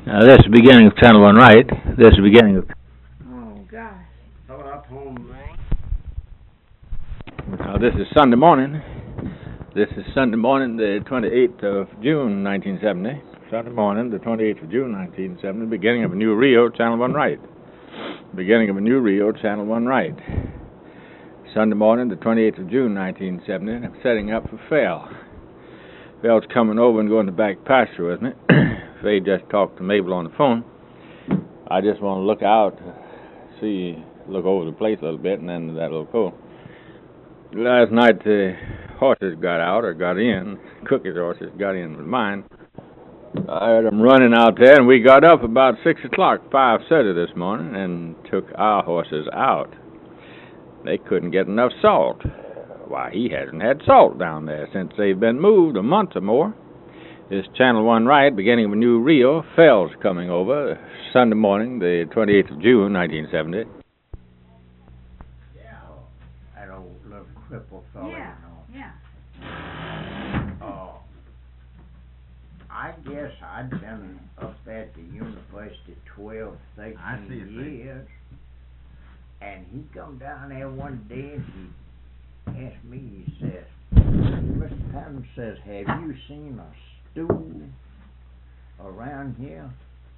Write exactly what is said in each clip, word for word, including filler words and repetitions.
Uh, this is the beginning of Channel One Right. This is the beginning of. Oh, gosh. Coming up home. Uh, this is Sunday morning. This is Sunday morning, the twenty-eighth of June, nineteen seventy. Sunday morning, the twenty-eighth of June, nineteen seventy. Beginning of a new Rio, Channel One Right. Beginning of a new Rio, Channel One Right. Sunday morning, the twenty-eighth of June, nineteen seventy. I'm setting up for Phil. Phil's coming over and going to back pasture with me. Faye just talked to Mabel on the phone. I just want to look out, see, look over the place a little bit, and then that'll go. Last night the horses got out or got in. Cookie's horses got in with mine. I heard them running out there, and we got up about six o'clock, five thirty this morning, and took our horses out. They couldn't get enough salt. Why, he hasn't had salt down there since they've been moved a month or more. This Channel One Right, beginning of a new Rio. Phil's coming over Sunday morning, the twenty-eighth of June, nineteen seventy. Yeah. That old little cripple fella, Yeah, you know. yeah. Oh. I guess I'd been up at the university twelve, I see thirteen it, years. And he come down there one day and he asked me, he says, Mister Patton says, have you seen a stool around here?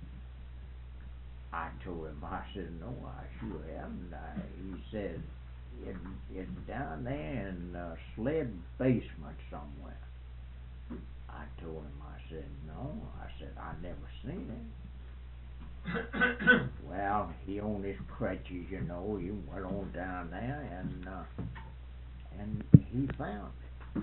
I told him, I said, no, I sure haven't. I, he said, it, it's down there in a sled basement somewhere. I told him, I said, no, I said, I never seen it. Well, he on his crutches, you know, he went on down there and, uh, and he found it.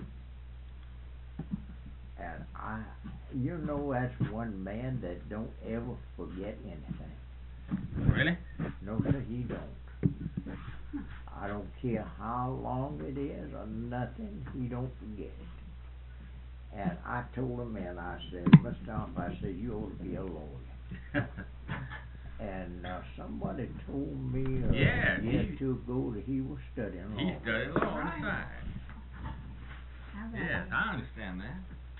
And I, you know, that's one man that don't ever forget anything. Really? No, sir, he don't. I don't care how long it is or nothing, he don't forget it. And I told him, and I said, Mister Alf, I said, you ought to be a lawyer. And uh, somebody told me uh, Yeah, a year he- or two ago that he was studying law. He studied law on the Right. side. How about Yes, that? I understand that.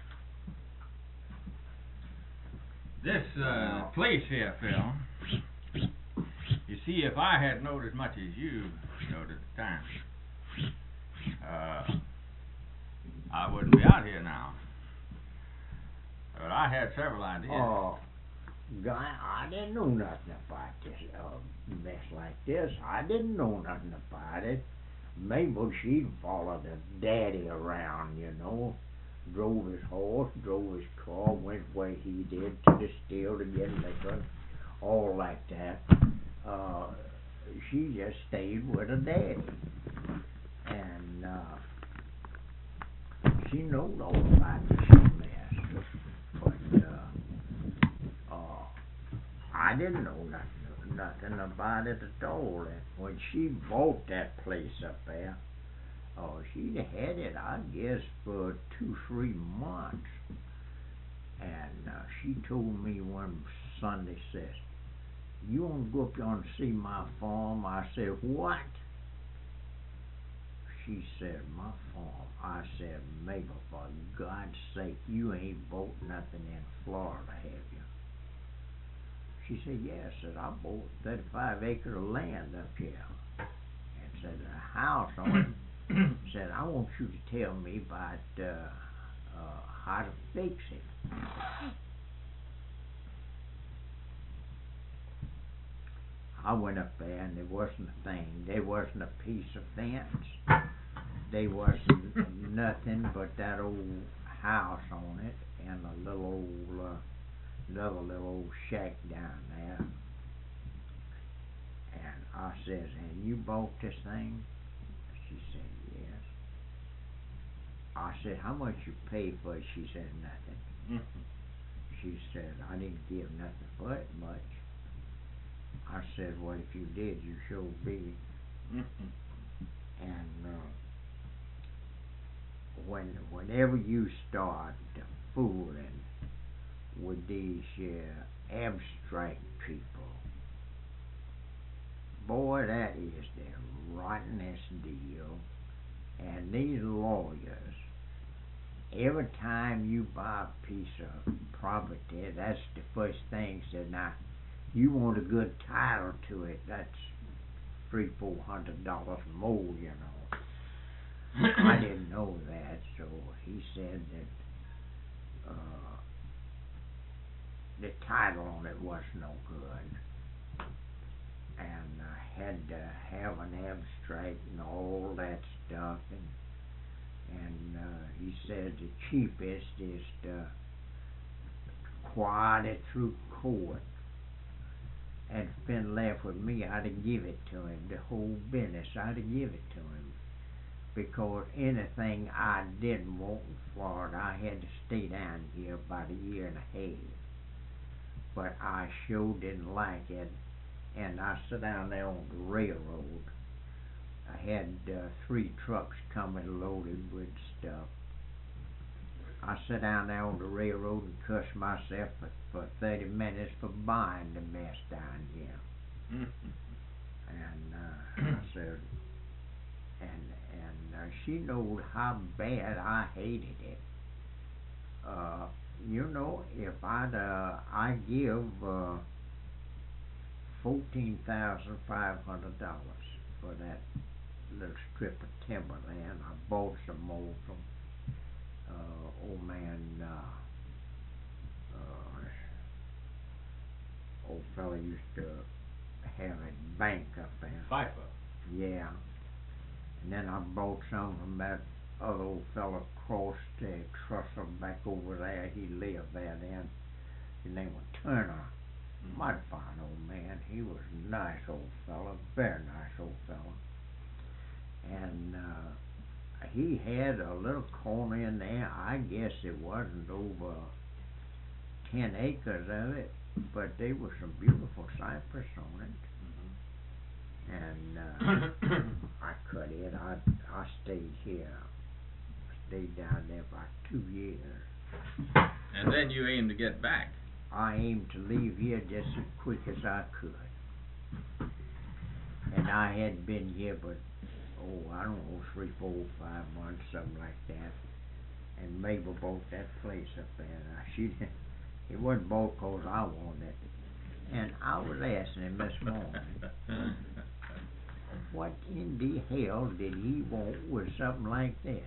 This uh, Wow. place here, Phil, you see, if I had known as much as you knowed at the time, uh, I wouldn't be out here now. But I had several ideas. Oh, guy, I didn't know nothing about this uh, mess like this. I didn't know nothing about it. Mabel, she'd follow the daddy around, you know. Drove his horse, drove his car, went where he did to the still to get liquor, all like that. Uh, she just stayed with her daddy. And uh, she knowed all about this mess. But uh, uh, I didn't know nothing, nothing about it at all. And when she bought that place up there, oh, she'd had it, I guess, for two, three months. And uh, she told me one Sunday, says, you want to go up there and see my farm? I said, what? She said, my farm. I said, Mabel, for God's sake, you ain't bought nothing in Florida, have you? She said, yes. Said, I bought thirty-five acres of land up here. And said, a house on it. Said, I want you to tell me about uh, uh, how to fix it. I went up there and there wasn't a thing. There wasn't a piece of fence. There wasn't nothing but that old house on it and a little old, uh, another little old shack down there. And I says, and you bought this thing? She said, yes. I said, how much you pay for it? She said, nothing. Mm-hmm. She said, I didn't give nothing for it much. I said, well, if you did, you sure be. Mm-hmm. And uh, when whenever you start fooling with these uh, abstract people, boy, that is the rottenest deal. And these lawyers, every time you buy a piece of property. That's the first thing. Said, now, you want a good title to it. That's three, four hundred dollars more, you know. I didn't know that, so he said that uh, the title on it was no good, and I had to have an abstract and all that stuff, and and uh, he said the cheapest is to quiet it through court. And if been left with me, I'd have give it to him. The whole business, I'd have give it to him. Because anything I didn't want in Florida, I had to stay down here about a year and a half. But I sure didn't like it. And I sat down there on the railroad. I had uh, three trucks coming loaded with stuff. I sat down there on the railroad and cussed myself for, for thirty minutes for buying the mess down here. and uh, I said, and and uh, she knowed how bad I hated it. Uh, you know, if I'd uh, I give uh, fourteen thousand five hundred dollars for that little strip of timberland. I bought some more from uh, old man, uh, uh, old fella used to have a bank up there. Pfeiffer. Yeah. And then I bought some from that other old fella across the trestle back over there. He lived there then. His name was Turner. Mm-hmm. Mighty fine old man. He was a nice old fella, very nice old fella. And uh, he had a little corner in there. I guess it wasn't over ten acres of it, but there was some beautiful cypress on it. Mm-hmm. And uh, I cut it. I I stayed here. I stayed down there about two years. And then you aimed to get back. I aimed to leave here just as quick as I could. And I hadn't been here but oh, I don't know, three, four, five months, something like that. And Mabel bought that place up there. Now, she didn't, it wasn't bought because I wanted it. And I was asking him this morning, what in the hell did he want with something like this?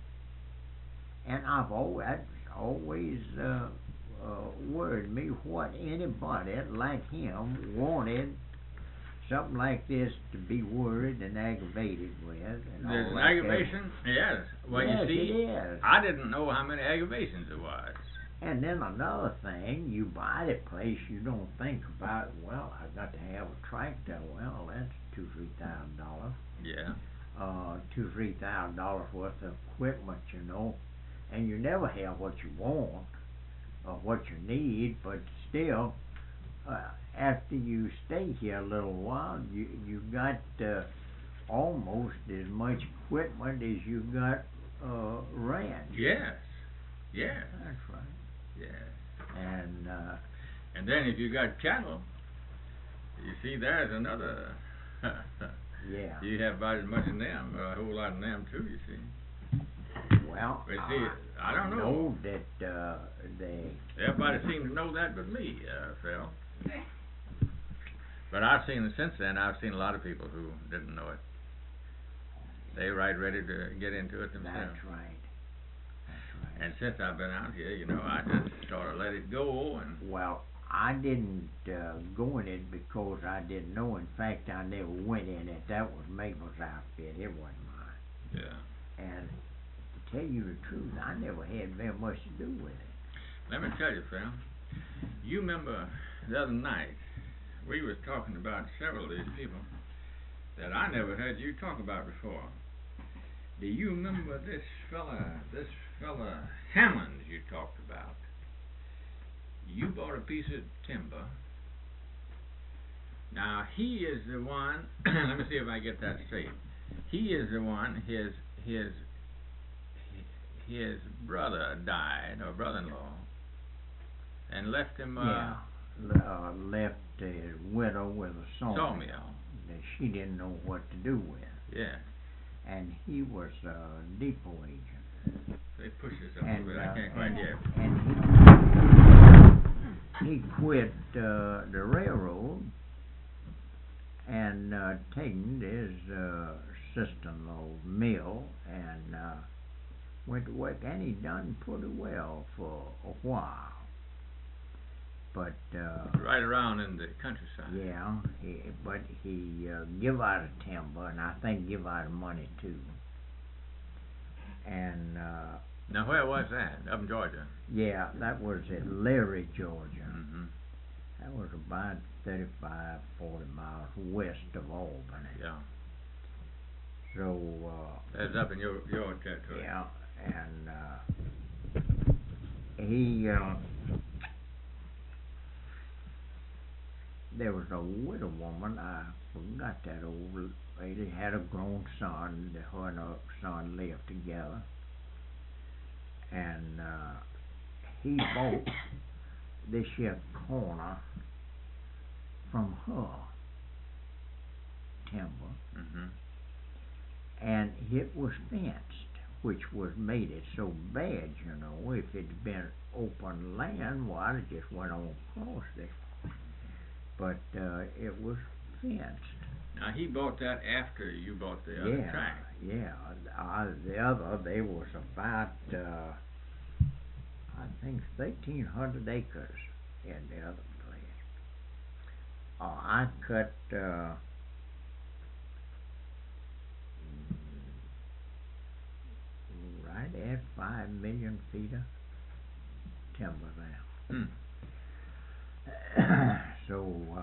And I've always, always uh, uh, worried me what anybody like him wanted something like this to be worried and aggravated with. And There's all an like aggravation? That. Yes. Well, yes, you see, it is. I didn't know how many aggravations there was. And then another thing, you buy the place, you don't think about, well, I've got to have a tractor. Well, that's two, three thousand dollars. Yeah. Uh, two, three thousand dollars worth of equipment, you know. And you never have what you want or what you need, but still, uh, after you stay here a little while, you you got uh, almost as much equipment as you got uh, ranch. Yes. Yes. That's right. Yes. And uh, and then if you got cattle, you see, there's another. yeah. You have about as much in them, or a whole lot in them too. You see. Well, but see, I, I don't know. know that uh, they. Everybody seemed to know that but me, uh, Phil. But I've seen, since then, I've seen a lot of people who didn't know it. They were right ready to get into it themselves. That's right. That's right. And since I've been out here, you know, I just sort of let it go. And well, I didn't uh, go in it because I didn't know. In fact, I never went in it. That was Mabel's outfit. It wasn't mine. Yeah. And to tell you the truth, I never had very much to do with it. Let me tell you, Phil. You remember the other night, we was talking about several of these people that I never heard you talk about before. Do you remember this fella, this fella Hammond you talked about? You bought a piece of timber. Now, he is the one, let me see if I get that straight. He is the one, his, his, his brother died, or brother-in-law, and left him... Uh, yeah. Uh, left a widow with a sawmill, sawmill that she didn't know what to do with. Yeah. And he was a depot agent. They push this up and, a bit. uh, I can't quite and, get it. And he he quit uh, the railroad and uh, taken his uh, sister-in-law mill and uh, went to work, and he done pretty well for a while. But uh, Right around in the countryside. yeah, he, but he uh, give out of timber, and I think give out of money too. And uh, Now, where was that? Up in Georgia. yeah, that was at Leary, Georgia. Mm-hmm. That was about thirty-five, forty miles west of Albany. Yeah. So, uh, That's up in your your territory. yeah, and uh, he, uh, there was a widow woman, I forgot that old lady, had a grown son, her and her son lived together, and uh, he bought this here corner from her, timber, Mm-hmm. and it was fenced, which was made it so bad, you know. If it'd been open land, well, it just went on across it. But uh, it was fenced. Now, he bought that after you bought the other Yeah, tract. yeah. Uh, the other, there was about, uh, I think, thirteen hundred acres in the other place. Uh, I cut uh, right at five million feet of timber now. Hmm. So uh,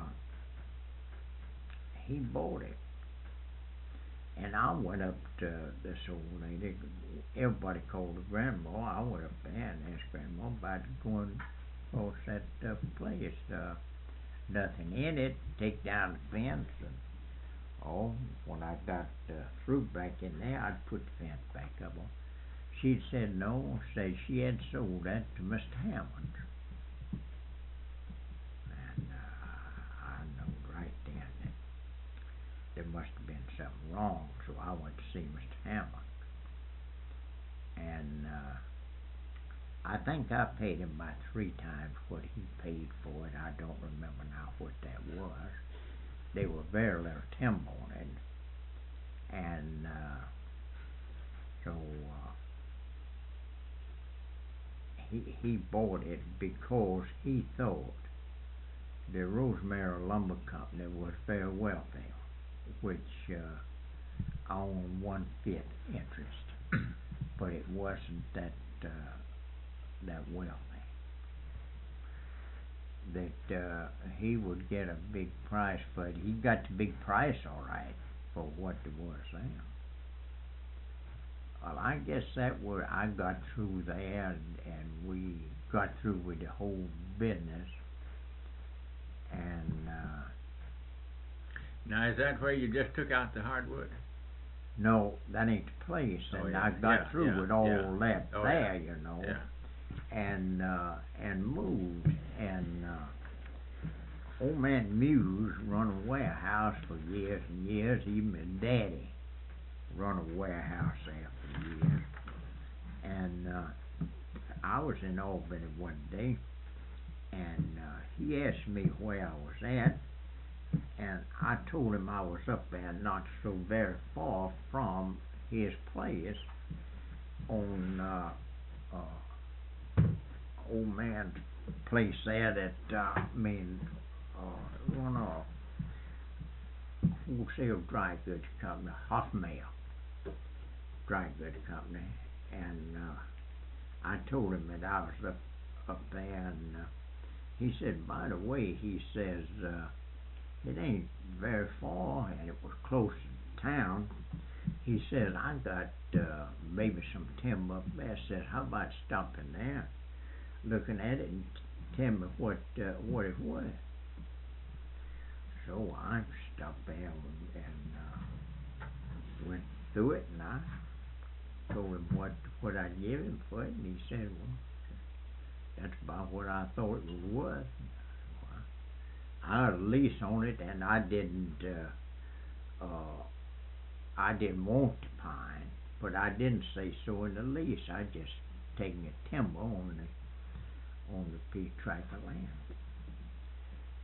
he bought it, and I went up to this old lady. Everybody called her grandma. I went up there and asked grandma about going across that uh, place. Uh, nothing in it. Take down the fence, and oh, when I got uh, through back in there, I'd put the fence back up on. She'd said no. Say she had sold that to Mister Hammond. And uh, I know right then that there must have been something wrong, so I went to see Mister Hammond. And uh, I think I paid him about three times what he paid for it. I don't remember now what that was. They were very little timber on it. And uh, so uh, he, he bought it because he thought the Rosemary Lumber Company was very wealthy, which uh, owned one-fifth interest, but it wasn't that uh, that wealthy. That uh, he would get a big price for it. He got the big price all right for what it was then. Well, I guess that where I got through there, and, and we got through with the whole business. And uh, Now, is that where you just took out the hardwood? no, that ain't the place. Oh, And yeah, I got yeah, through yeah, with all yeah. that Oh, there, yeah. you know, Yeah. and uh, and moved. And uh, old man Muse run a warehouse for years and years. Even his daddy run a warehouse there for years. And uh, I was in Albany one day, and uh, he asked me where I was at, and I told him I was up there not so very far from his place on uh, uh, old man's place there that, uh, I mean, uh, one of wholesale dry goods company, Hoffmail Dry Goods Company, and uh, I told him that I was up, up there, and uh, he said, by the way, he says, uh, it ain't very far, and it was close to town. He says, I got uh, maybe some timber up there. Says, how about stopping there, looking at it, and tell me what uh, what it was. So I stopped there and, and uh, went through it, and I told him what what I'd give him for it, and he said, well, that's about what I thought it was worth. I had a lease on it, and I didn't uh, uh, I didn't want the pine, but I didn't say so in the lease. I just taken a timber on the on the piece tract of land.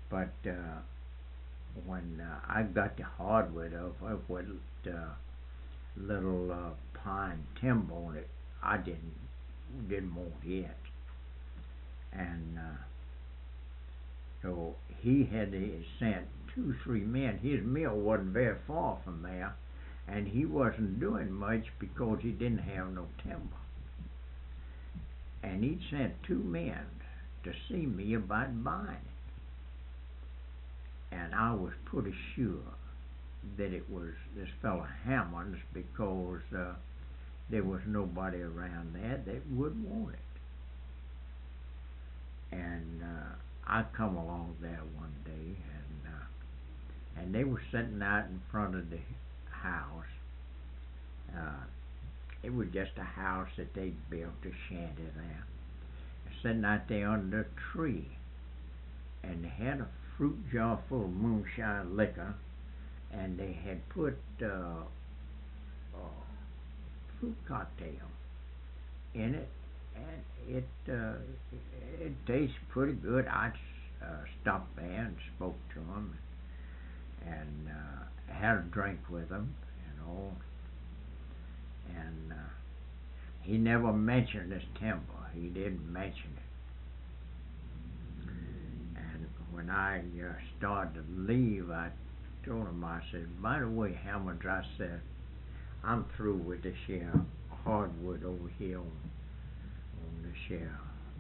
But uh, when uh, I got the hardwood of it with uh, little uh, pine timber on it, I didn't didn't want it. And uh, so he had to sent two, three men. His mill wasn't very far from there, and he wasn't doing much because he didn't have no timber. And he sent two men to see me about buying it. And I was pretty sure that it was this fellow Hammond's because uh, there was nobody around there that would want it. And uh, I come along there one day, and uh, and they were sitting out in front of the house. Uh, it was just a house that they built, a shanty there, sitting out there under a tree, and they had a fruit jar full of moonshine liquor, and they had put uh, uh, fruit cocktail in it, and it uh, it tastes pretty good. I uh, stopped there and spoke to them, and uh, had a drink with them, you know. And uh, he never mentioned this timber. He didn't mention it. And when I uh, started to leave, I told him, I said, by the way, Hammond, I said, I'm through with this here hardwood over here on, on this here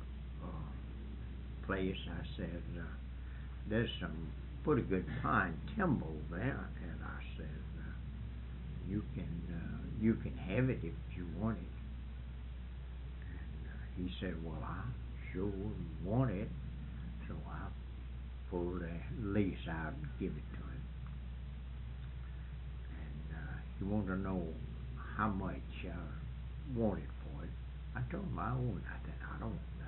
uh, place. I said, uh, there's some pretty good pine timber over there. And I said, uh, you can uh, you can have it if you want it. And uh, he said, well, I sure want it. So I pulled a lease out and give it to him. And uh, he wanted to know how much I wanted for it. I told him I own nothing. I don't want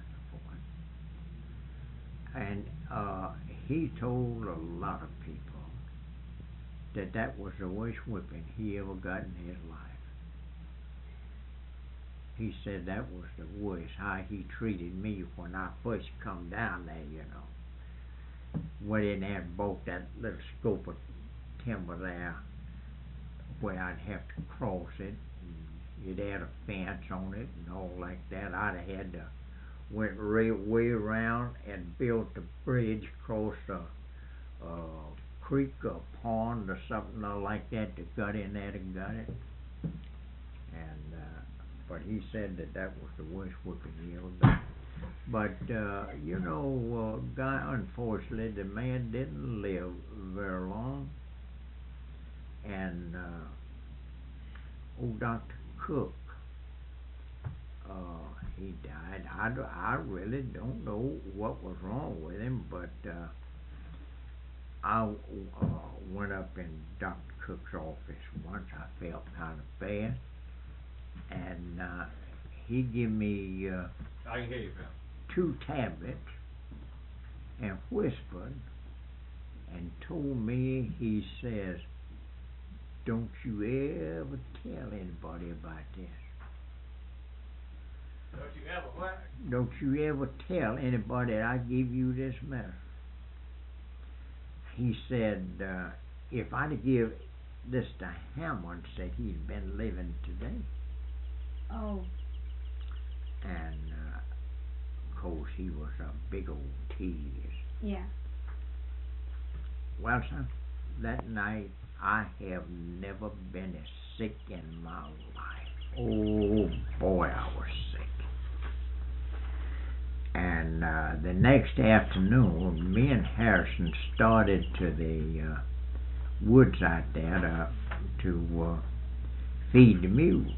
nothing for it. And uh, he told a lot of people that that was the worst whipping he ever got in his life. He said that was the worst, how he treated me when I first come down there, you know. Went in there and bought that little scope of timber there where I'd have to cross it. And it had a fence on it and all like that. I'd have had to went way, way around and built a bridge across a, a creek or pond or something like that to got in there to got it. And uh, but he said that that was the worst whipping he ever got. But uh, you know, uh, guy, unfortunately, the man didn't live very long. And uh, old Doctor Cook, uh, he died. I, do, I really don't know what was wrong with him, but uh, I uh, went up in Doctor Cook's office once. I felt kind of bad, and uh, he gave me uh, I can hear you, Phil. two tablets and whispered and told me, he says, don't you ever tell anybody about this. Don't you ever what? Don't you ever tell anybody that I give you this medicine. He said, uh, if I'd have give this to Hammond, said he'd been living today. Oh. And, uh, of course, he was a big old tease. Yeah. Well, son, that night, I have never been as sick in my life. Oh, boy, I was sick. And uh, the next afternoon, me and Harrison started to the uh, woods out there to, to uh, feed the mules.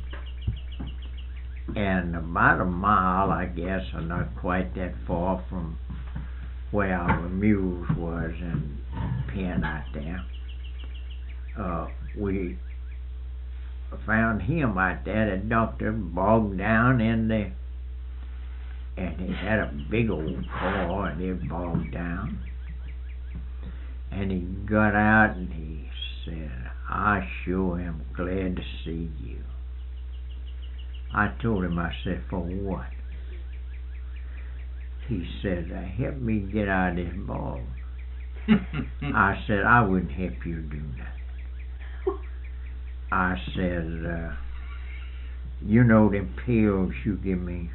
And about a mile, I guess, or not quite that far from where our mules was in pen out there, uh, we found him out there, the doctor, bogged down in the, and he had a big old car and it bogged down. And he got out and he said, I sure am glad to see you. I told him, I said, for what? He said, uh, help me get out of this bog. I said, I wouldn't help you do that. I said, uh, you know them pills you give me?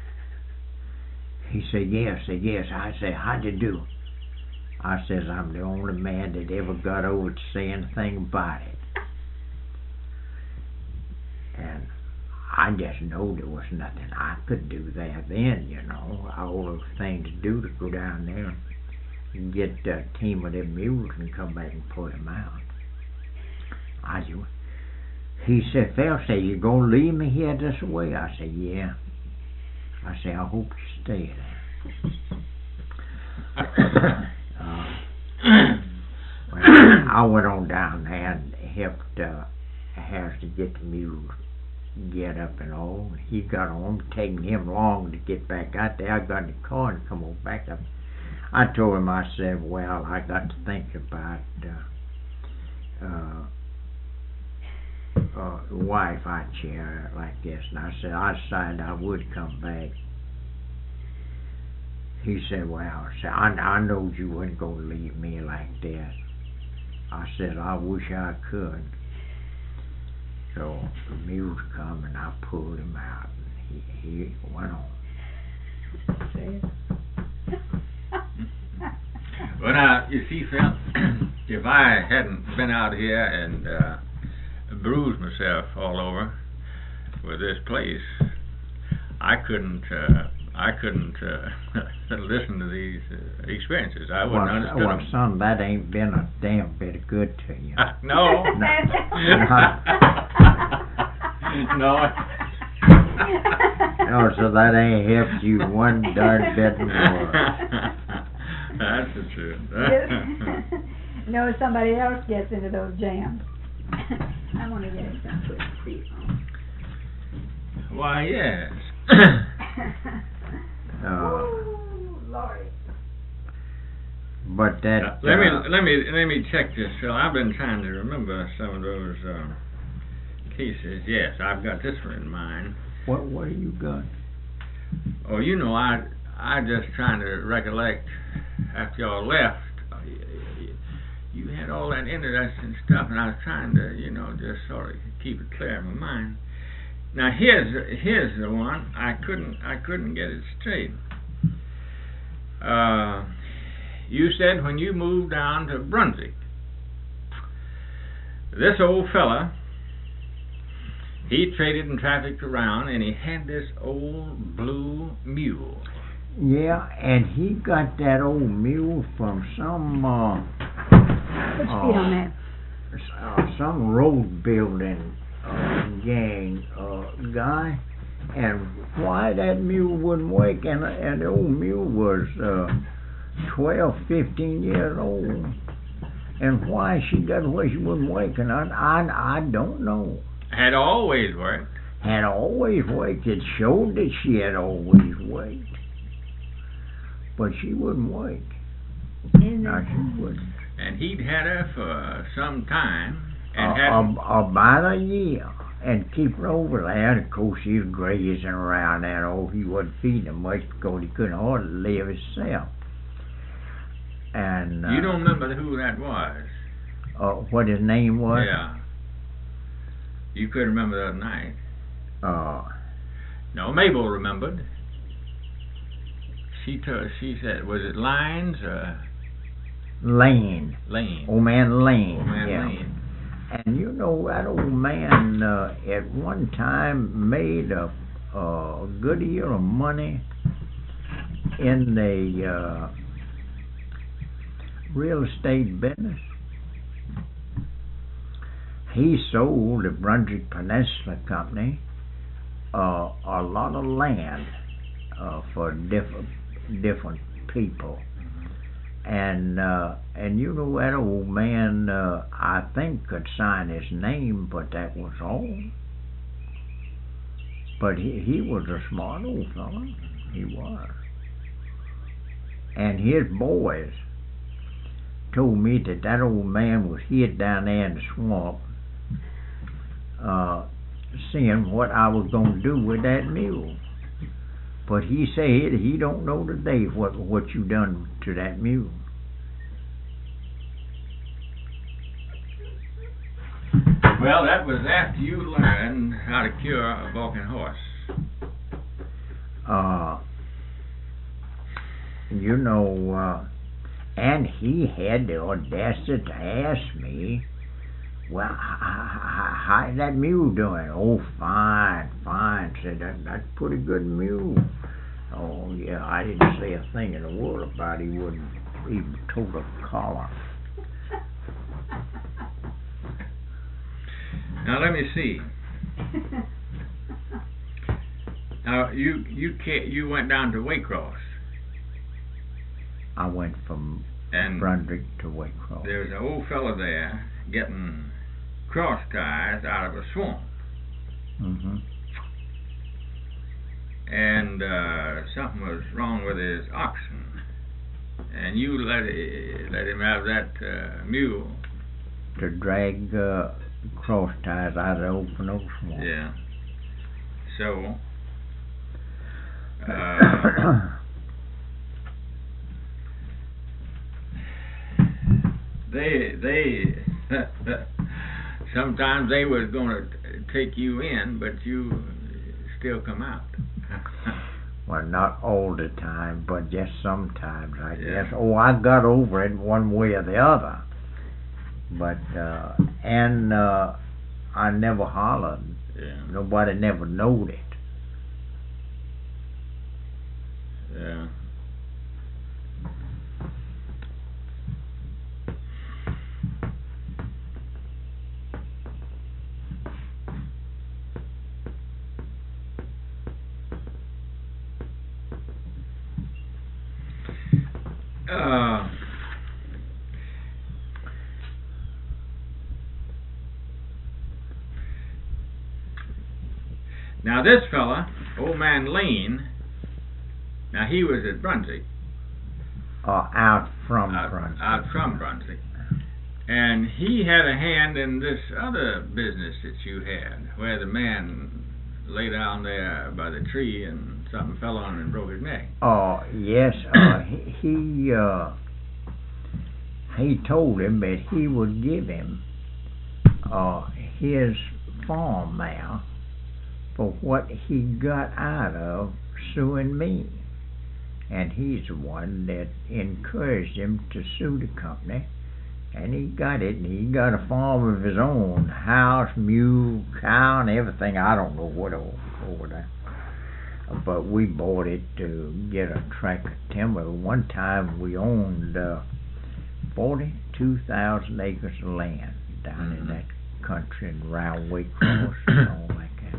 He said, yes. I said, yes. I said, how'd you do? I says, I'm the only man that ever got over to say anything about it. And I just know there was nothing I could do there then, you know. All the thing to do to go down there and get a team of them mules and come back and pull them out. I said, he said, Phil, say, you gonna leave me here this way? I said, yeah. I said, I hope you stay there. uh, well, I went on down there and helped uh, Harris to get the mules get up and all. He got on, taking him long to get back out there. I got in the car and come on back up. I told him, I said, well, I got to think about uh, uh, uh, wife I chair like this. And I said, I decided I would come back. He said, well, I, said, I, I knowed you wasn't going to leave me like that. I said, I wish I could. So the mules come and I pulled him out and he, he went on. Well, now, you see, Phil, if I hadn't been out here and uh, bruised myself all over with this place, I couldn't, uh, I couldn't uh, listen to these uh, experiences. I wouldn't well, understand well, them. son, that ain't been a damn bit of good to you. No. No. No. No, so that ain't helped you one darn bit more. That's the truth. No, somebody else gets into those jams. I want to get it done quick for you. Why, yes. uh, Oh, Lord. but that. Uh, let me uh, let me let me check this, Phil. I've been trying to remember some of those um, cases. Yes, I've got this one in mind. What what have you got? Oh, you know, I I just trying to recollect after y'all left. uh, You, you had all that interesting stuff, and I was trying to, you know, just sort of keep it clear in my mind. Now here's here's the one I couldn't I couldn't get it straight. Uh, you said when you moved down to Brunswick, this old fella, he traded and trafficked around, and he had this old blue mule. Yeah, and he got that old mule from some uh, Put your feet on that. uh, some road building uh, gang uh, guy, and why that mule wouldn't wake, and and the old mule was uh, twelve, fifteen years old, and why she got where she wouldn't wake, and I I I don't know. Had always worked. Had always waked. It showed that she had always waked, but she wouldn't wake. No, she wouldn't. And he'd had her for some time, and Uh, had uh, about a year, and keep her over there. And of course, he was grazing around there. Oh, he wasn't feeding her much because he couldn't hardly live himself. And uh, you don't remember who that was? uh, what his name was? Yeah. You couldn't remember the other night. Uh, No, Mabel remembered. She told, she said, was it Lines or Lane. Lane? Old man Lane. Old man yeah. Lane. And you know, that old man uh, at one time made a, a good deal of money in the uh, real estate business. He sold the Brunswick Peninsula Company uh, a lot of land uh, for different different people. And uh, and you know, that old man, uh, I think, could sign his name, but that was all. But he he was a smart old fellow. He was. And his boys told me that that old man was hid down there in the swamp, uh, seeing what I was going to do with that mule. But he said he don't know today what what you done to that mule. Well, that was after you learned how to cure a balking horse. Uh, you know, uh, and he had the audacity to ask me, well, how, how's that mule doing? Oh, fine, fine. Said, that, that's a pretty good mule. Oh, yeah, I didn't say a thing in the world about it. He wouldn't even told a collar. Now, let me see. Now, you you can't, you went down to Waycross. I went from and Brunswick to Waycross. There's an old fella there getting cross ties out of a swamp. Mm-hmm. And uh, something was wrong with his oxen. And you let it, let him have that uh, mule. To drag uh, cross ties out of the open oak swamp. Yeah. So, uh, they they sometimes they was going to take you in, but you still come out. Well, not all the time, but just sometimes, I Yeah. guess. Oh, I got over it one way or the other. But, uh, and uh, I never hollered. Yeah. Nobody never knowed it. Yeah. Uh, now this fella, old man Lane, now he was at Brunswick. Uh, out from out, Brunswick. Out from Brunswick. And he had a hand in this other business that you had, where the man lay down there by the tree and something fell on him and broke his neck. Oh, yes. Uh, he, he, uh, he told him that he would give him uh, his farm now for what he got out of suing me. And he's the one that encouraged him to sue the company. And he got it, and he got a farm of his own, house, mule, cow, and everything. I don't know what over, over there. But we bought it to get a tract of timber. One time we owned uh, forty-two thousand acres of land down Mm-hmm. in that country and around Waycross and all like that.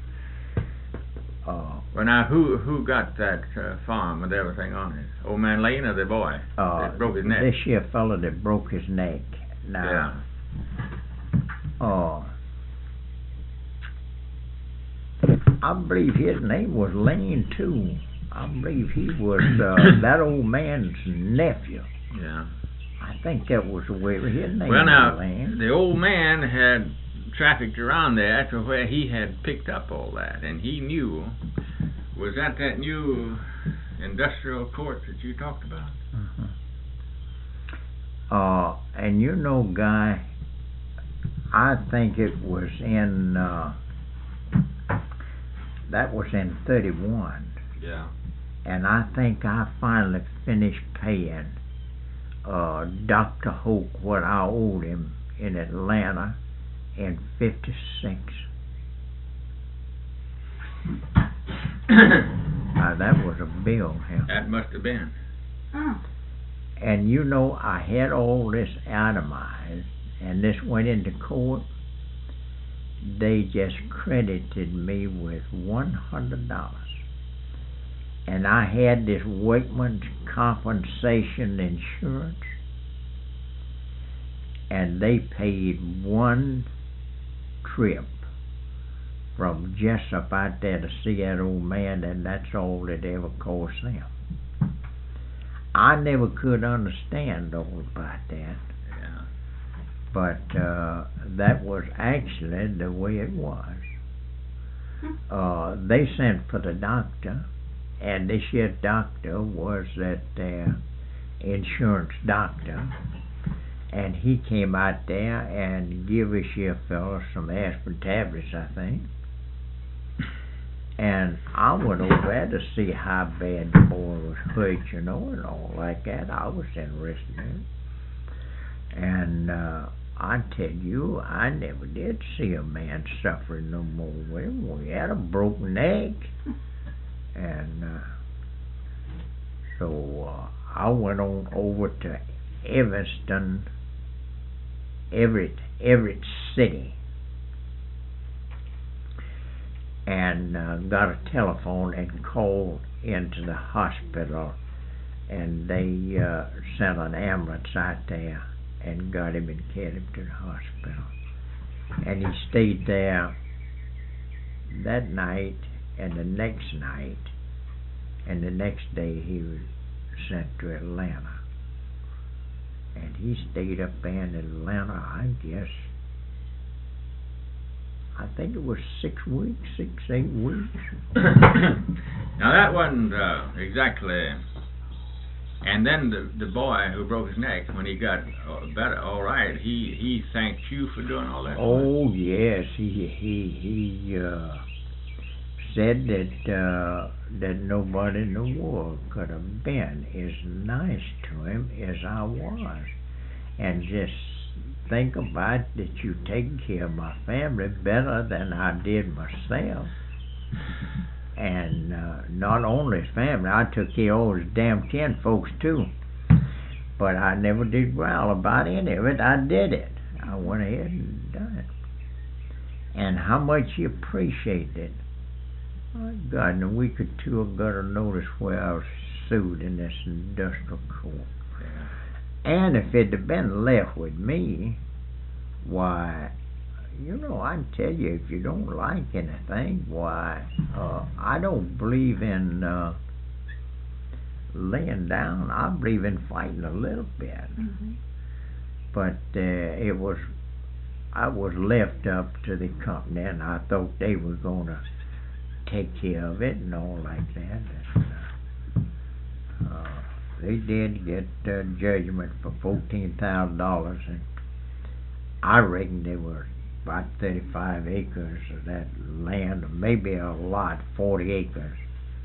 Uh, Well, now, who who got that uh, farm with everything on it? Old man Lane or the boy uh, that broke his neck? This here fella that broke his neck. Now, Yeah. uh, I believe his name was Lane too. I believe he was uh, that old man's nephew. Yeah. I think that was the way his name Well, now, was Lane. the old man had trafficked around there to where he had picked up all that, and he knew. Was that that new industrial court that you talked about? Uh-huh. Uh, and you know, Guy, I think it was in, uh, that was in thirty-one. Yeah. And I think I finally finished paying uh, Doctor Hoke what I owed him in Atlanta in fifty-six. Now, that was a bill, him. That must have been. Oh. And you know, I had all this itemized, and this went into court. They just credited me with one hundred dollars. And I had this workman's compensation insurance, and they paid one trip from Jessup out there to see that old man, and that's all it ever cost them. I never could understand all about that, Yeah. but uh, that was actually the way it was. Uh, they sent for the doctor, and this here doctor was that uh, insurance doctor, and he came out there and give this here fella some aspirin tablets, I think. And I went over there to see how bad the boy was hurt, you know, and all like that. I was interested in it. And uh, I tell you, I never did see a man suffering no more with him. We had a broken leg. And uh, so uh, I went on over to Evanston, Everett, Everett City, and uh, got a telephone and called into the hospital, and they uh, sent an ambulance out there and got him and carried him to the hospital. And he stayed there that night and the next night, and the next day he was sent to Atlanta. And he stayed up there in Atlanta, I guess, I think it was six weeks, six, eight weeks. Now that wasn't uh, exactly. And then the the boy who broke his neck, when he got uh, better, all right, he he thanked you for doing all that. Oh yes, he he he uh, said that uh, that nobody in the world could have been as nice to him as I was, and just think about that you taking care of my family better than I did myself. And uh, not only his family, I took care of all his damn kin folks too. But I never did growl about any of it. I did it. I went ahead and done it. And how much he appreciated it. My God, in a week or two I got a notice where I was sued in this industrial court. Yeah. And if it had been left with me, why, you know, I can tell you, if you don't like anything, why, uh, I don't believe in uh, laying down. I believe in fighting a little bit. Mm-hmm. But uh, it was, I was left up to the company, and I thought they were going to take care of it and all like that. And, uh, uh, they did get uh, judgment for fourteen thousand dollars, and I reckon there were about thirty-five acres of that land, or maybe a lot, forty acres,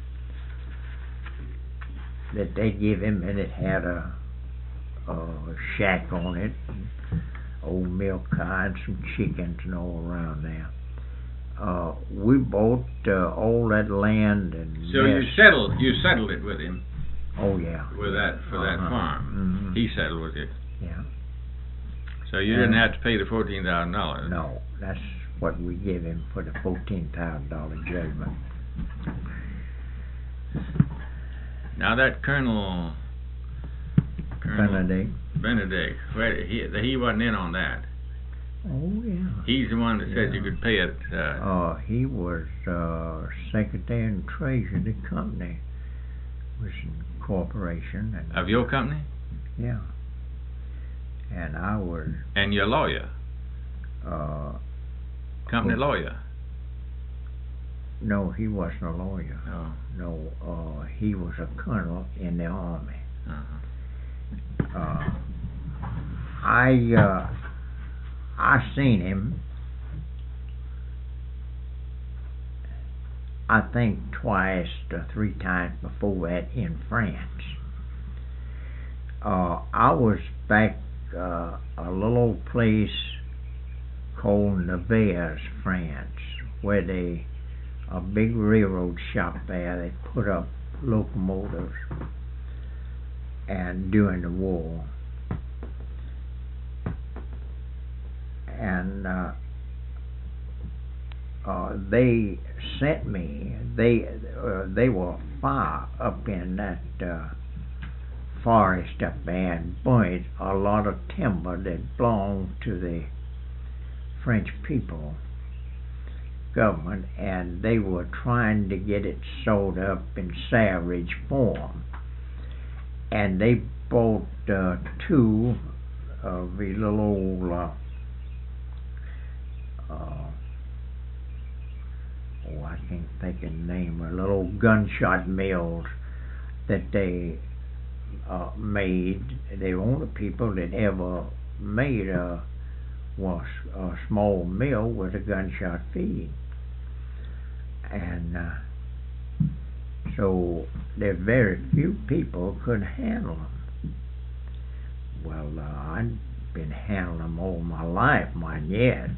that they give him, and it had a, a shack on it, and old milk cow and some chickens and all around there. Uh, we bought uh, all that land and. So you settled, you settled it with him. Oh yeah. With that for uh-huh. that farm, mm-hmm. he settled with it. Yeah. So you Uh, didn't have to pay the fourteen thousand dollars. No, that's what we give him for the fourteen thousand dollar judgment. Now that Colonel, Colonel Benedict. Benedict, where he he wasn't in on that. Oh yeah. He's the one that said Yeah. you could pay it. Uh, Uh, he was uh, secretary and treasurer of the company, was in corporation. And, of your company, yeah. And I was and your lawyer, uh, company who- lawyer. no, he wasn't a lawyer. Oh. No, uh, he was a colonel in the army. Uh-huh. Uh, I uh, I seen him, I think twice or three times before that in France. Uh, I was back uh, a little old place called Nevers, France, where they a big railroad shop there. They put up locomotives, and during the war, and uh, uh, they sent me. They uh, they were far up in that uh, forest up there and burnt a lot of timber that belonged to the French people government, and they were trying to get it sold up in salvage form. And they bought uh, two of the little old uh, uh, oh, I can't think of the name, of little old gunshot mills that they uh, made. They were the only people that ever made uh, was a small mill with a gunshot feed. And uh, so there very few people could handle them. Well, uh, I'd been handling them all my life, mine yet.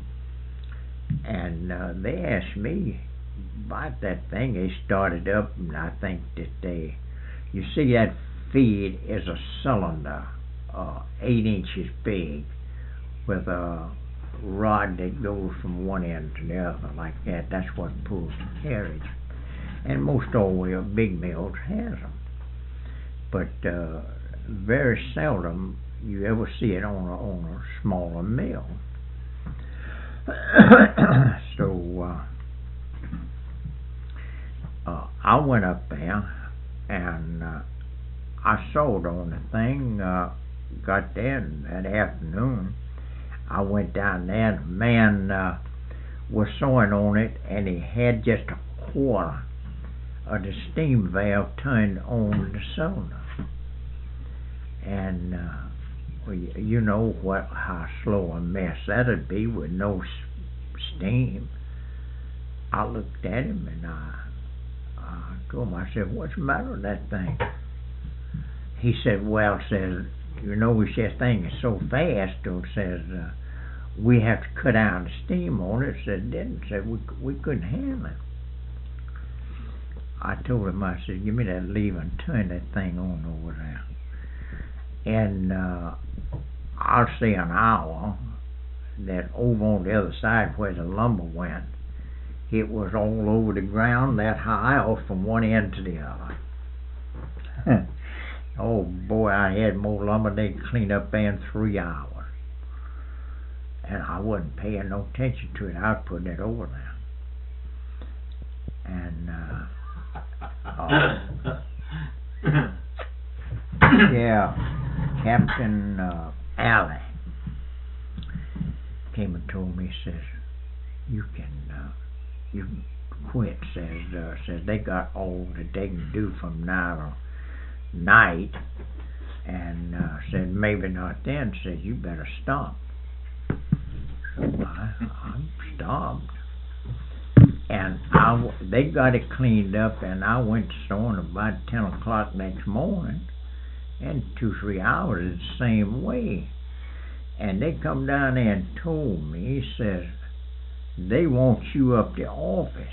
And uh, they asked me about that thing. They started up, and I think that they, you see, that feed is a cylinder, uh, eight inches big, with a rod that goes from one end to the other like that. That's what pulls the carriage. And most all the big mills has them. But uh, very seldom you ever see it on a, on a smaller mill. So uh, uh, I went up there and uh, I sewed on the thing, uh, got there that afternoon. I went down there and the man uh, was sewing on it, and he had just a quarter of the steam valve turned on the cylinder. And uh, well, you know what how slow a mess that'd be with no s- steam. I looked at him and I, I told him, I said, "What's the matter with that thing?" He said, "Well," says, "you know, this thing is so fast," or says, uh, "we have to cut down the steam on it." Said, "Didn't," said, we we couldn't handle it. I told him, I said, "Give me that lever and turn that thing on over there." And uh, I'll say an hour that over on the other side where the lumber went, it was all over the ground that high off from one end to the other. Oh boy, I had more lumber they cleaned up there in three hours. And I wasn't paying no attention to it. I was putting it over there. And uh, uh yeah, Captain uh, Alley came and told me, says, "You can uh, you can quit," says uh, says they got all that they can do from now to night, and uh, said maybe not then. Said you better stop. So I, I stopped, and I they got it cleaned up, and I went to sewing about ten o'clock next morning, and two three hours the same way. And they come down there and told me, he says, "They want you up the office."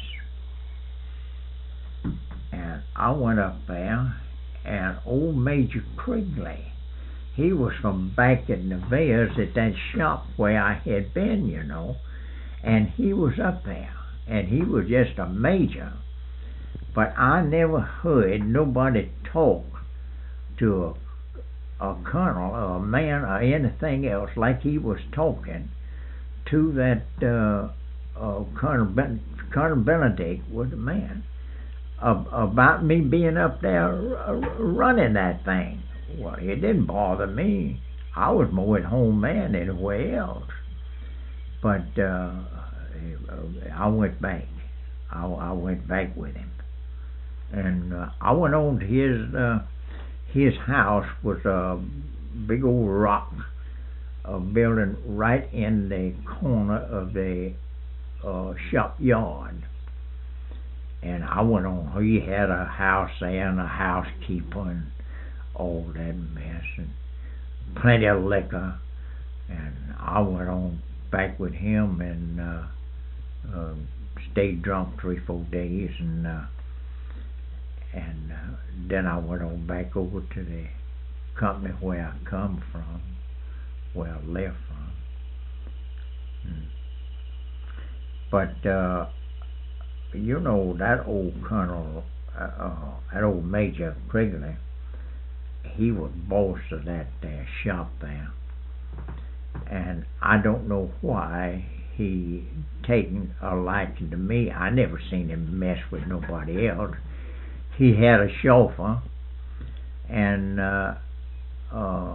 And I went up there, and old Major Krigley, he was from back at Nevaeh's at that shop where I had been, you know, and he was up there, and he was just a major. But I never heard nobody talk to a a colonel or a man or anything else like he was talking to that uh, uh, Colonel ben- Colonel Benedict was the man uh, about me being up there r- running that thing. Well, it didn't bother me. I was more at home than anywhere else. But uh, I went back. I, I went back with him, and uh, I went on to his. Uh, His house was a big old rock a building right in the corner of the uh, shop yard. And I went on. He had a house there and a housekeeper and all that mess and plenty of liquor. And I went on back with him and uh, uh, stayed drunk three, four days and. Uh, And uh, then I went on back over to the company where I come from, where I left from. Hmm. But, uh, you know, that old Colonel, uh, uh, that old Major Krigley, he was boss of that uh, shop there. And I don't know why he taken a liking to me. I never seen him mess with nobody else. He had a chauffeur, and uh, uh,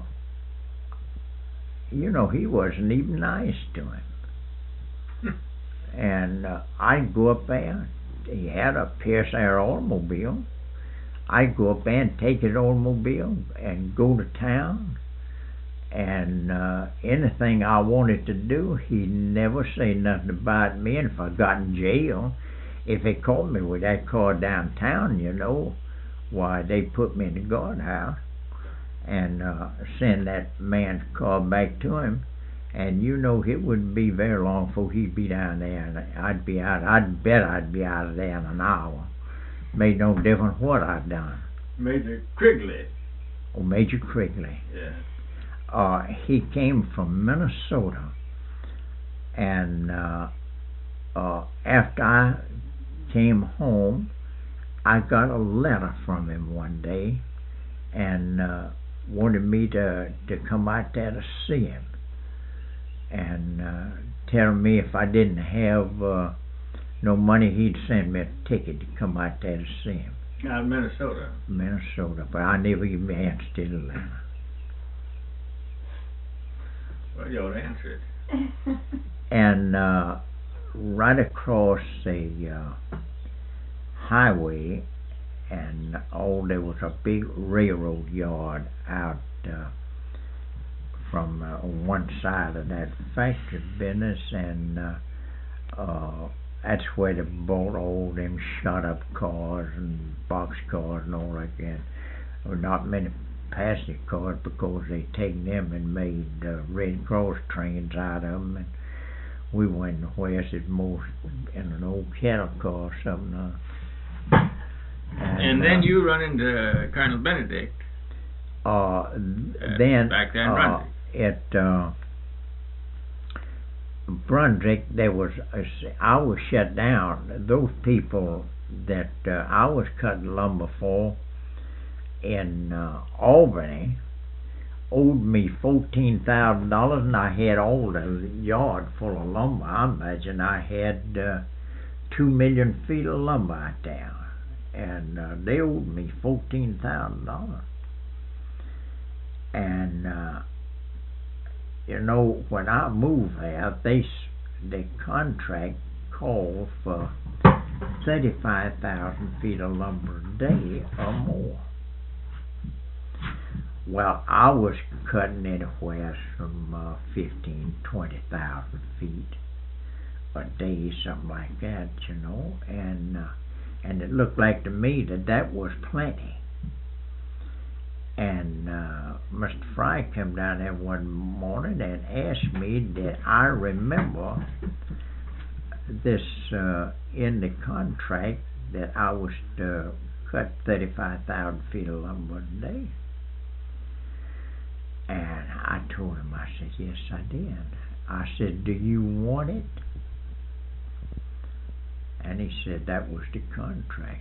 you know, he wasn't even nice to him. And uh, I'd go up there. He had a Pierce Air automobile. I'd go up there and take his automobile and go to town And uh, anything I wanted to do, he never say nothing about me. And if I got in jail, if they caught me with that car downtown, you know, why, they put me in the guardhouse and uh, send that man's car back to him. And you know, it wouldn't be very long before he'd be down there, and I'd be out. I'd bet I'd be out of there in an hour. Made no difference what I'd done. Major Crigley. Oh, Major Crigley. Yeah. Uh, he came from Minnesota, and uh, uh, after I came home, I got a letter from him one day, and uh, wanted me to to come out there to see him, and uh, tell me if I didn't have uh, no money, he'd send me a ticket to come out there to see him. Out of Minnesota. Minnesota, but I never even answered the letter. Well, you ought to answer it. And uh, right across the uh, highway, and oh, there was a big railroad yard out uh, from uh, on one side of that factory business, and uh, uh, that's where they bought all them shut-up cars and box cars and all like that. Well, not many passenger cars, because they taken them and made uh, Red Cross trains out of them, and we went west at most in an old cattle car or something. Uh, and, and then uh, you run into Colonel Benedict. Uh, Uh, then back there in uh, Brunswick. at uh, Brunswick, there was a, I was shut down. Those people that uh, I was cutting lumber for in uh, Albany owed me fourteen thousand dollars, and I had all the yard full of lumber. I imagine I had uh, two million feet of lumber out there, and uh, they owed me fourteen thousand dollars. And uh, you know, when I moved there, they the contract called for thirty-five thousand feet of lumber a day or more. Well, I was cutting anywhere from uh, fifteen, twenty thousand feet a day, something like that, you know, and uh, and it looked like to me that that was plenty. And uh, Mister Fry came down there one morning and asked me did I remember this uh, in the contract that I was to cut thirty-five thousand feet of lumber a day. And I told him, I said, yes, I did. I said, do you want it? And he said, that was the contract.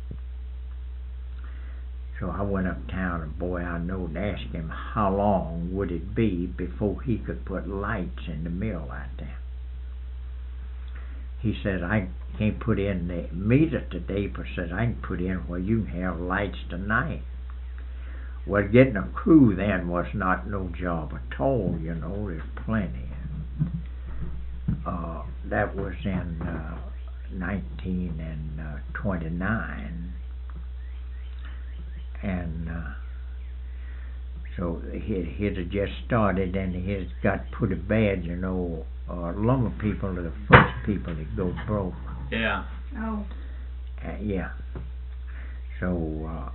So I went uptown, and boy, I knowed to ask him how long would it be before he could put lights in the mill out there. He said, I can't put in the meter today, but said I can put in where you can have lights tonight. Well, getting a crew then was not no job at all, you know, there's plenty. Uh, that was in uh, nineteen and twenty-nine. And uh, so he he'd have just started, and he'd got pretty bad, you know. Uh, lumber people are the first people that go broke. Yeah. Oh. Uh, yeah. So uh,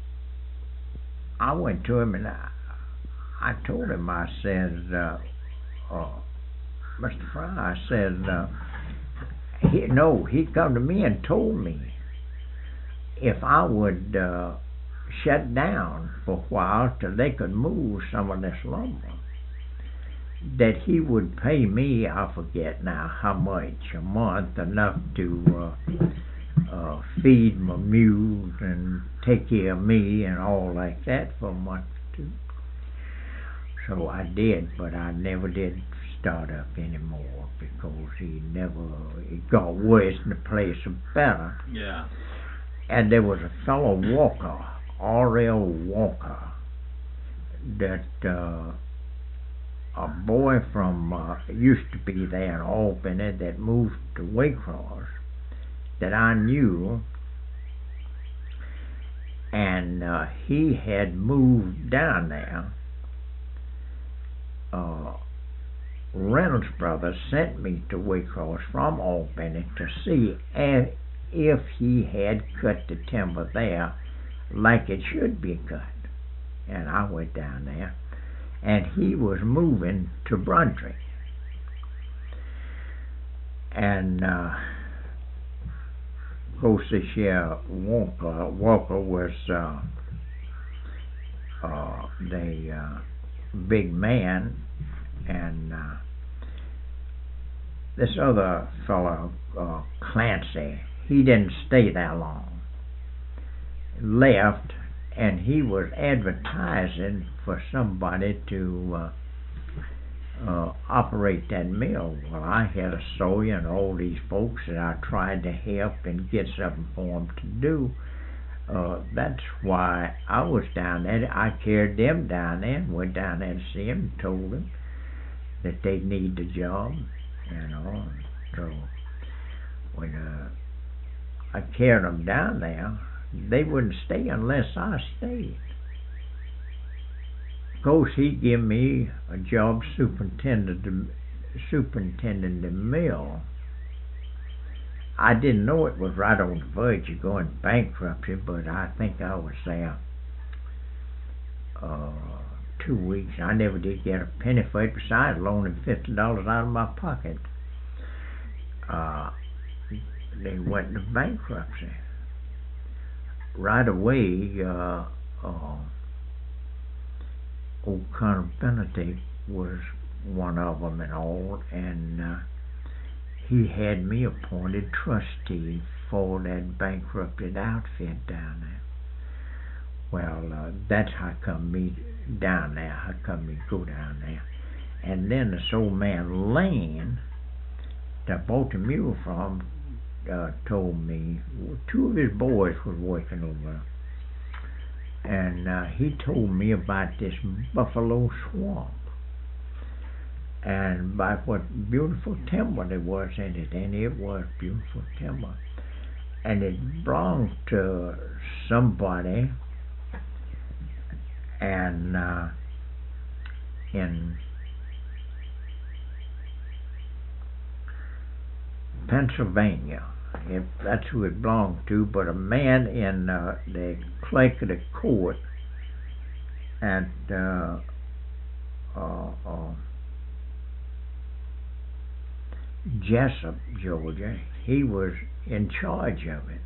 I went to him and I, I told him, I said, uh, uh, Mister Fry, I said, uh, he, no, he come to me and told me if I would uh, shut down for a while till they could move some of this lumber, that he would pay me, I forget now how much a month, enough to uh, uh, feed my mules and take care of me and all like that for a month or two. So I did, but I never did start up anymore because he never, it got worse and the place was better. Yeah. And there was a fellow Walker, R L Walker, that uh, a boy from uh, used to be there in Albany that moved to Waycross that I knew, and uh, he had moved down there, uh, Reynolds Brothers sent me to Waycross from Albany to see and if he had cut the timber there like it should be cut. And I went down there, and he was moving to Brunswick. And uh, of course, this year Walker, Walker was uh, uh, the uh, big man, and uh, this other fellow, uh, Clancy, he didn't stay that long. Left, and he was advertising for somebody to uh, uh, operate that mill. Well, I had a sawyer and all these folks that I tried to help and get something for them to do. Uh, that's why I was down there. I carried them down there and went down there to see them and told them that they need the job, you know. So when uh, I carried them down there, they wouldn't stay unless I stayed. Of course, he gave me a job superintendent, superintending the mill. I didn't know it was right on the verge of going bankruptcy, but I think I was there uh, two weeks. I never did get a penny for it, besides loaning fifty dollars out of my pocket. Uh, they went into bankruptcy. Right away, uh, uh, old Colonel Benedict was one of them and all, and uh, he had me appointed trustee for that bankrupted outfit down there. Well, uh, that's how come me down there, how come me go down there. And then this old man Lane, that I bought the mule from, uh, told me, two of his boys was working over there, and uh, he told me about this Buffalo Swamp, and by what beautiful timber there was in it, and it was beautiful timber, and it belonged to somebody, and uh, in Pennsylvania. If that's who it belonged to, but a man in uh, the clerk of the court at uh, uh, uh, Jessup, Georgia, he was in charge of it.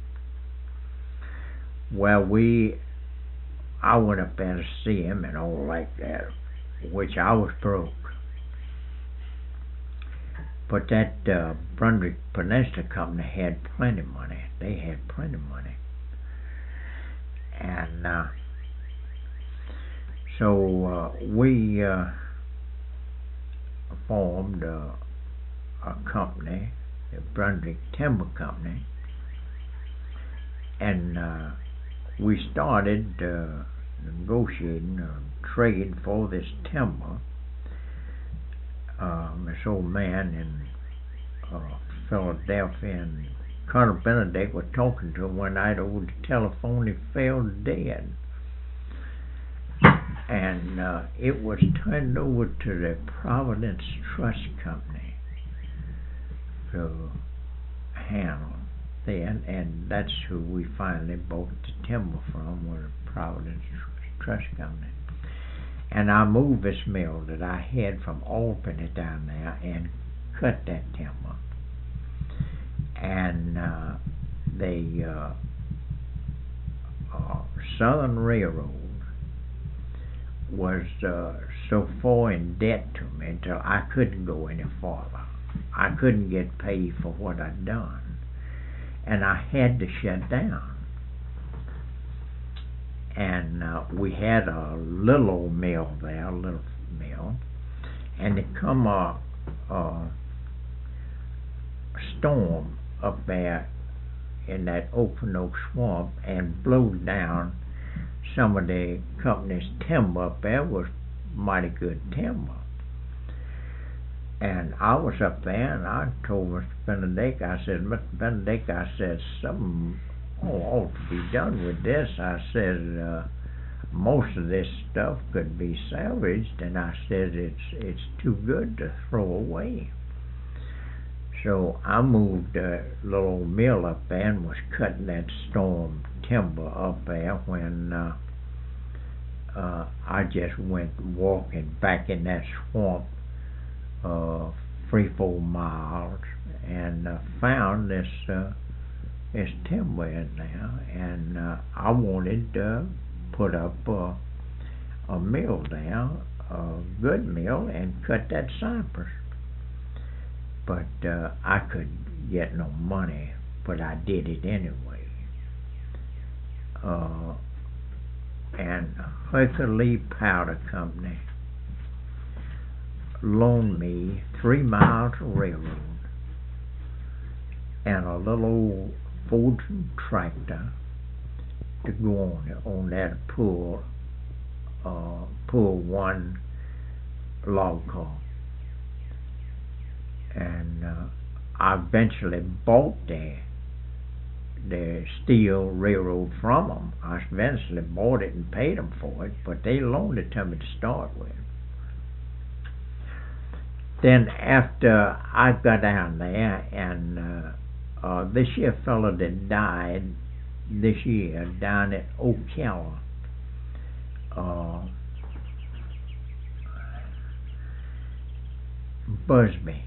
Well, we, I went up there to see him and all like that, which I was broke. But that uh, Brunswick Peninsula Company had plenty of money. They had plenty of money. And uh, so uh, we uh, formed uh, a company, the Brunswick Timber Company, and uh, we started uh, negotiating a trade for this timber. Um, this old man in uh, Philadelphia, and Colonel Benedict was talking to him one night over the telephone. He fell dead, and uh, it was turned over to the Providence Trust Company to handle then, and that's who we finally bought the timber from, was the Providence Trust Company. And I moved this mill that I had from Albany down there and cut that timber. And uh, the uh, uh, Southern Railroad was uh, so far in debt to me until I couldn't go any farther. I couldn't get paid for what I'd done, and I had to shut down. And uh, we had a little old mill there, a little mill, and it come a, a storm up there in that Open Oak Swamp and blew down some of the company's timber up there. Was mighty good timber. And I was up there, and I told Mister Benedict, I said, Mister Benedict, I said, something oh, ought to be done with this. I said, uh, most of this stuff could be salvaged, and I said it's it's too good to throw away. So I moved a little old mill up there and was cutting that storm timber up there when uh, uh, I just went walking back in that swamp uh, three, four miles and uh, found this uh, this timber in there, and uh, I wanted to put up uh, a mill there, a good mill, and cut that cypress. But uh, I couldn't get no money, but I did it anyway. Uh, and Hercules Powder Company loaned me three miles of railroad and a little old Ford tractor to go on it, on that pull, uh, pull one log car. And uh, I eventually bought the the steel railroad from them. I eventually bought it and paid them for it, but they loaned it to me to start with. Then after I got down there, and uh, uh, this year fellow that died this year down at Ocala, uh, Busby.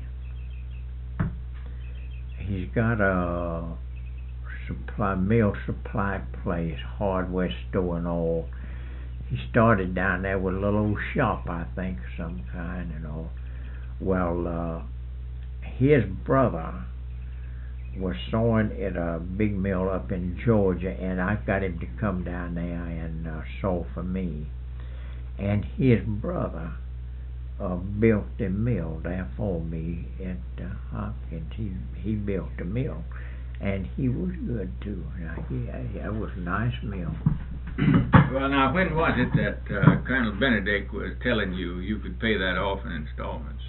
He's got a supply mail supply place, hardware store and all. He started down there with a little old shop, I think, of some kind and all. Well, uh, his brother was sewing at a big mill up in Georgia, and I got him to come down there and uh, sew for me. And his brother uh, built a mill there for me at uh, Hopkins. He he built a mill, and he was good too. Now, yeah, yeah, it was a nice mill. Well, now, when was it that uh, Colonel Benedict was telling you you could pay that off in installments?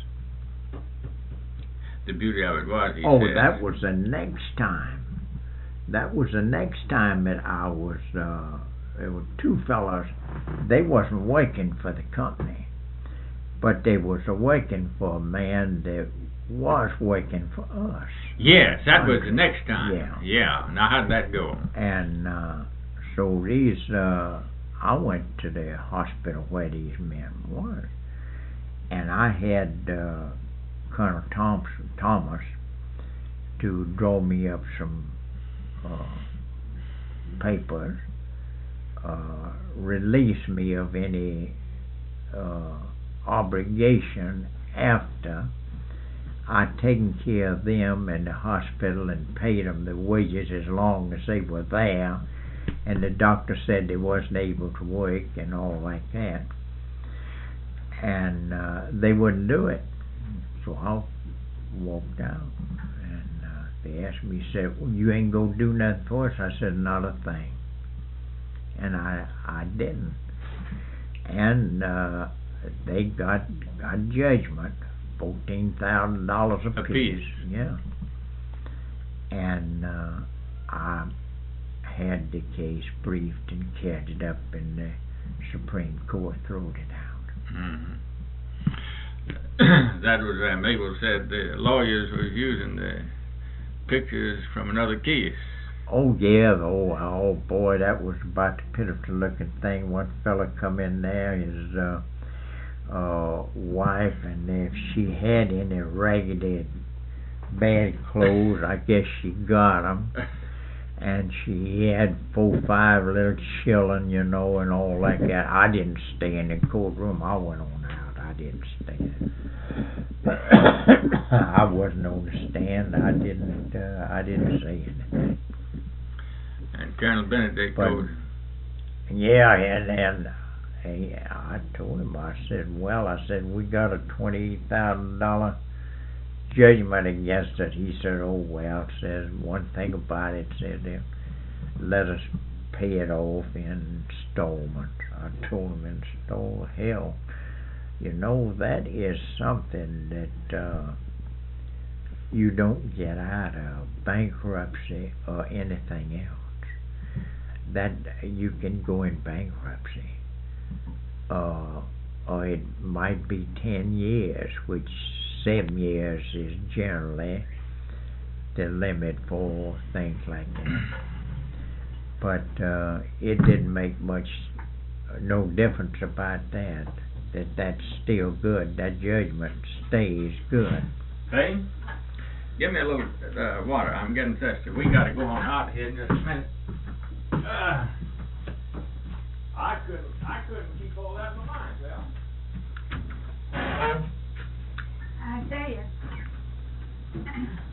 The beauty of it was, he oh, said... that was the next time. That was the next time that I was, uh, there were two fellows, they wasn't working for the company, but they was working for a man that was working for us. Yes, that was the next time. Yeah. Yeah. Now, how did that go? And uh, so these, uh, I went to the hospital where these men were, and I had uh, Colonel Thompson, Thomas to draw me up some uh, papers, uh, release me of any uh, obligation after I'd taken care of them in the hospital and paid them the wages as long as they were there, and the doctor said they wasn't able to work and all like that, and uh, they wouldn't do it. So I walked out, and uh, they asked me, said, well, you ain't gonna do nothing for us? I said, not a thing. And I I didn't. And uh, they got a judgment, fourteen thousand dollars a A piece. piece. Yeah. And uh, I had the case briefed and carried it up in the Supreme Court, throwed it out. Mm-hmm. That was, uh, Mabel said the lawyers were using the pictures from another case. Oh yeah, oh, oh boy, that was about the pitiful looking thing. One fella come in there, his uh, uh, wife, and if she had any raggedy, bad clothes, I guess she got them. And she had four, five little children, you know, and all like that. I didn't stay in the courtroom. I went on out. I didn't stand. I wasn't on the stand. I didn't. Uh, I didn't say anything. And Colonel Benedict But, told. yeah, and and hey, I told him. I said, well, I said we got a twenty thousand dollar judgment against it. He said, oh well. Says one thing about it. Said they let us pay it off in installments. I told him, install hell. You know, that is something that uh, you don't get out of bankruptcy or anything else. that you can go in bankruptcy. Uh, or it might be ten years, which seven years is generally the limit for things like that. But uh, it didn't make much, no difference about that. That that's still good. That judgment stays good. Hey, give me a little uh, water. I'm getting thirsty. We got to go on out here in just a minute. Uh, I couldn't. I couldn't keep all that in my mind, Well. I tell you.